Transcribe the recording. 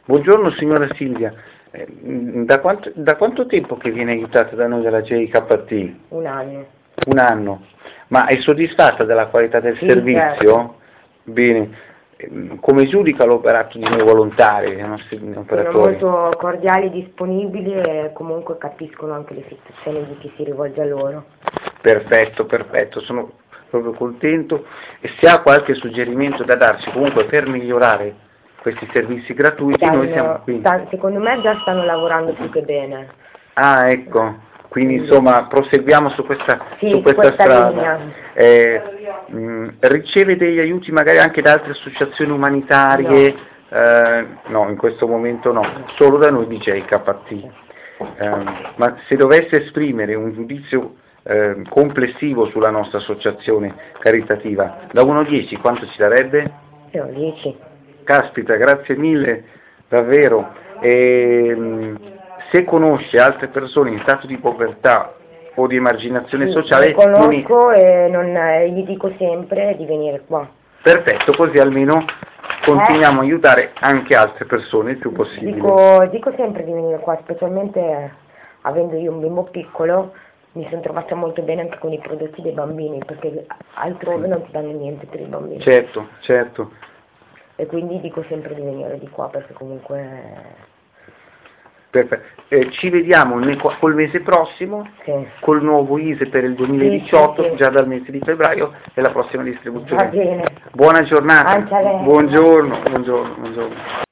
Buongiorno signora Silvia, da quanto tempo che viene aiutata da noi dalla JKT? Un anno. Un anno. Ma è soddisfatta della qualità del Sì, servizio? certo. Bene. Come giudica l'operato di noi volontari, dei nostri Sono operatori? molto cordiali e disponibili e comunque capiscono anche le situazioni di chi si rivolge a loro. Perfetto, perfetto, sono proprio contento. E se ha qualche suggerimento da darci comunque per migliorare questi servizi gratuiti, noi siamo qui. Secondo me già stanno lavorando più che bene. Ah, ecco, quindi insomma proseguiamo su questa, Sì, su questa questa strada. linea. Riceve degli aiuti magari anche da altre associazioni umanitarie? No, in questo momento no, solo da noi di JKT. Ma se dovesse esprimere un giudizio complessivo sulla nostra associazione caritativa, da 1 a 10 quanto ci darebbe? Io 10. Caspita, grazie mille, davvero. Se conosce altre persone in stato di povertà o di emarginazione Sì, sociale, le conosco e gli dico sempre di venire qua. perfetto, così almeno continuiamo a aiutare anche altre persone il più possibile. Dico sempre di venire qua, specialmente avendo io un bimbo piccolo, mi sono trovata molto bene anche con i prodotti dei bambini, perché altrove non ti danno niente per i bambini. Certo, certo. E quindi dico sempre di venire di qua, perché comunque... Perfetto. Ci vediamo col mese prossimo, Sì. col nuovo ISE per il 2018, Sì, sì. già dal mese di febbraio, e la prossima distribuzione. Va bene. Buona giornata. Anche a lei. Buongiorno, buongiorno, buongiorno.